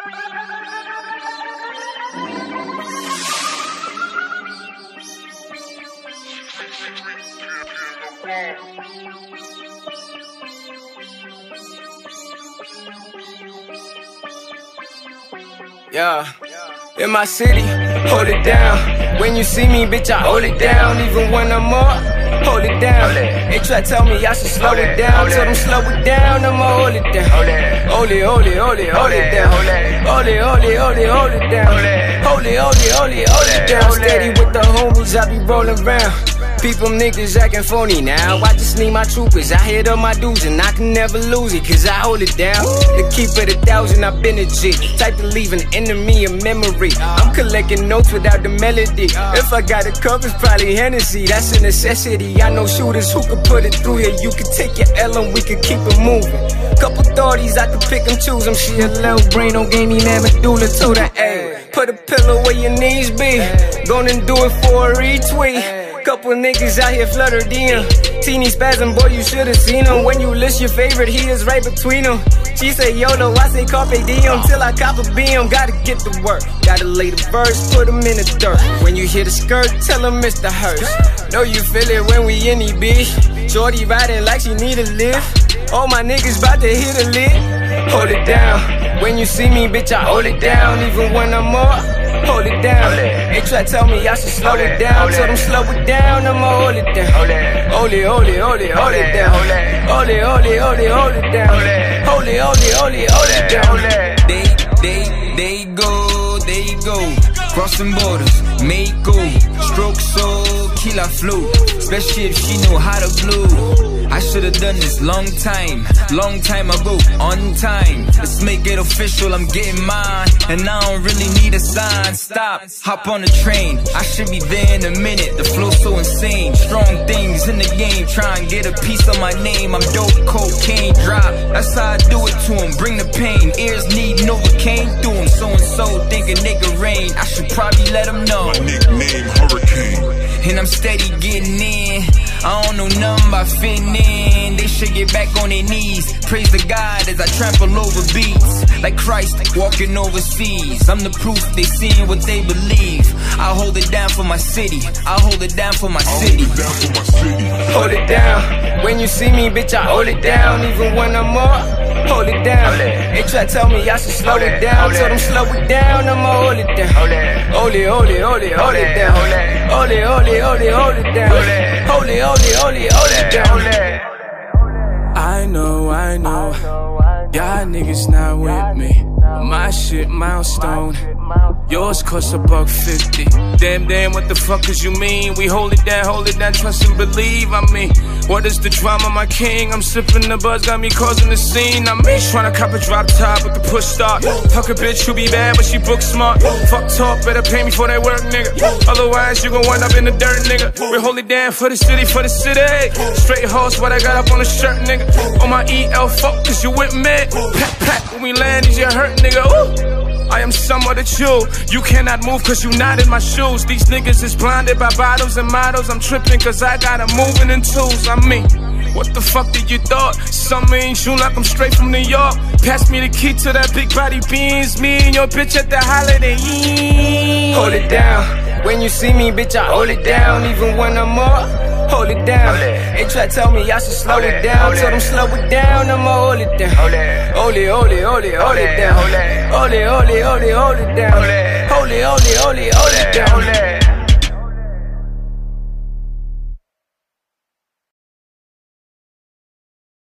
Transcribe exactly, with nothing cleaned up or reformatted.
Yeah, in my city, hold it down. When you see me, bitch, I hold it down. Even when I'm up, hold it down. They try to tell me I should slow it down. Tell them slow it down, I'ma hold it down. Hold it, hold it, hold it, hold it down. Hold it, hold it, hold it, hold it down. Hold it, hold it, hold it, hold it down. Steady with the homies, I be rolling round. People niggas acting phony now. I just need my troopers. I hit up my dudes and I can never lose it, cause I hold it down. To keep it a thousand, I've been a G. Type to leave an enemy a memory. I'm collecting notes without the melody. If I got a cup, it's probably Hennessy. That's a necessity. I know shooters who can put it through here. You can take your L and we can keep it moving. Couple thoughties, I can pick and choose them. She a little brain, don't give me that medulla to the A. Put a pillow where your knees be. Gonna do it for a retweet. Couple niggas out here flutter D M. Teeny spasm, boy, you should've seen him. When you list your favorite, he is right between them. She say YOLO, I say Carpe Diem. Till I cop a B M, gotta get to work. Gotta lay the verse, put him in the dirt. When you hear the skirt, tell him it's the hearse. Know you feel it when we in the bitch. Shorty riding like she need a lift. All my niggas bout to hit a lid. Hold it down. When you see me, bitch, I hold it down. Even when I'm up, hold it down. They try to tell me I should slow it down. Tell them slow it down, I'ma hold it down. Hold it, hold it, hold it, hold it down. Hold it, hold it, hold it, hold it down. Hold it, hold it, hold it, hold it down. They, they, they go, they go. Crossing borders, make go. Stroke so, killer flow. Especially if she know how to blow. I should've done this long time, long time ago, on time. Let's make it official, I'm getting mine. And I don't really need a sign, stop, hop on the train. I should be there in a minute, the flow's so insane. Strong things in the game, try and get a piece of my name. I'm dope, cocaine, drop, that's how I do it to him. Bring the pain, ears need Novocaine through him. So-and-so think a nigga rain, I should probably let him know. My nickname, Hurricane. And I'm steady getting in. I don't know nothing about fitting in. They should get back on their knees. Praise the God as I trample over beats. Like Christ walking overseas. I'm the proof they seeing what they believe. I hold it down for my city. I hold it down for my city. Hold it down for my city. Hold it down. When you see me, bitch, I hold it down. Even when I'm up, hold it down. They try to tell me I should slow it down. Tell them slow it down, I'ma hold it down. Hold it, hold it, hold it, hold it down. Hold it, hold it, hold it, hold it down. Hold it, hold it, hold it, hold it down. I know, I know, y'all niggas not with me. My shit milestone, yours cost a buck fifty. Damn, damn, what the fuck is you mean? We hold it down, hold it down, trust and believe. I mean, what is the drama, my king? I'm sipping the buzz, got me causing the scene. I'm me trying to cop a drop top with the push start. Fuck a bitch who be bad, but she book smart. Fuck talk, better pay me for that work, nigga. Otherwise, you gon' wind up in the dirt, nigga. We hold it down for the city, for the city. Straight horse, what I got up on the shirt, nigga. On my E L, fuck, cause you with me. Pat, pat, when we land, is you hurt, nigga? Ooh. I am somewhat a you. You cannot move cause you not in my shoes. These niggas is blinded by bottles and models. I'm tripping cause I got 'em moving in twos. I mean, what the fuck did you thought? Summer in June like I'm straight from New York. Pass me the key to that big body beans. Me and your bitch at the Holiday Inn. Hold it down. When you see me, bitch, I hold it down. Even when I'm up, hold it down. They try to tell me I should slow it down. Tell them slow it down, I'ma hold it down. Hold it, hold it, hold it, hold it down. Hold it, hold it, hold it, hold it down. Hold it, hold it, hold it, hold it down.